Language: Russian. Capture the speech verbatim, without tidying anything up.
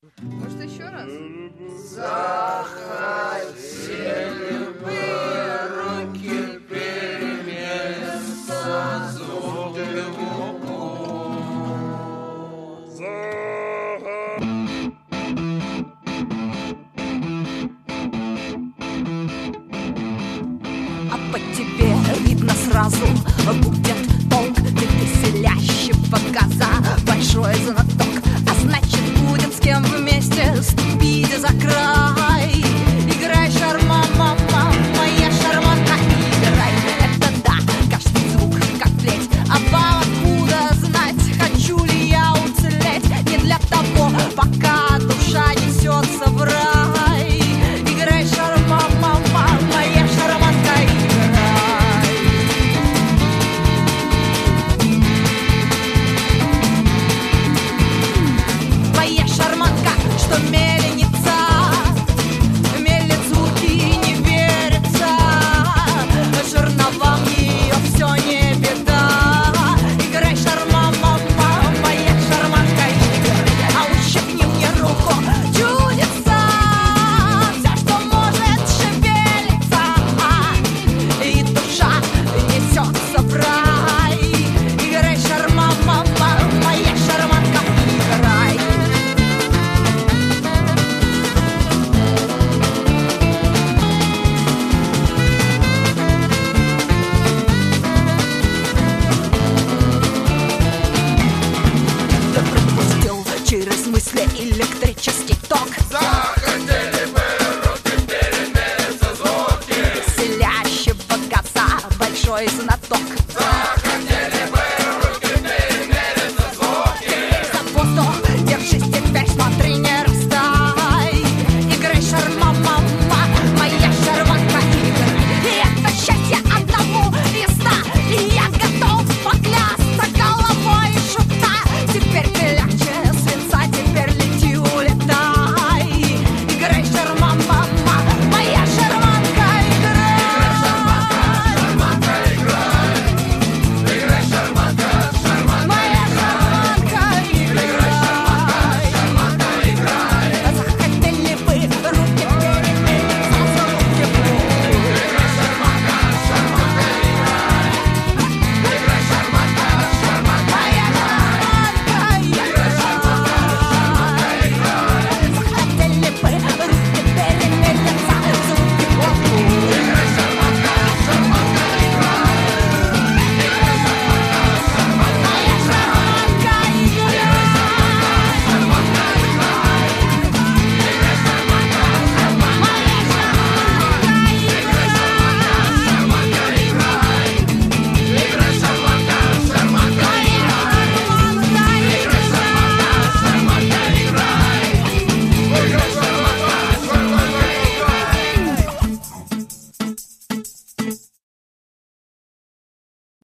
Может, еще раз? Захотели бы руки переметься звук его. А по тебе видно сразу будет толк. Ты веселящего газа большой знаток. А значит, будем с кем вместе ступить за край. Играй, шарма, мама, моя шарманка, играй. Это да, каждый звук как плеть. А вам откуда знать, хочу ли я уцелеть? Не для того, пока душа несется в рай. Играй, шарма, мама, моя шарманка, играй. Твоя шарманка, что мельница, мелет звуки, не верится. Жерновам ее все не беда. Играй, шарма, мама, моя шарманка, играй. А ущипни мне руку, чудится. Все, что может шевелиться, и душа несется в рай. Играй, шарма, мама, моя шарманка, играй. Ты пропустил через мысли электрический ток.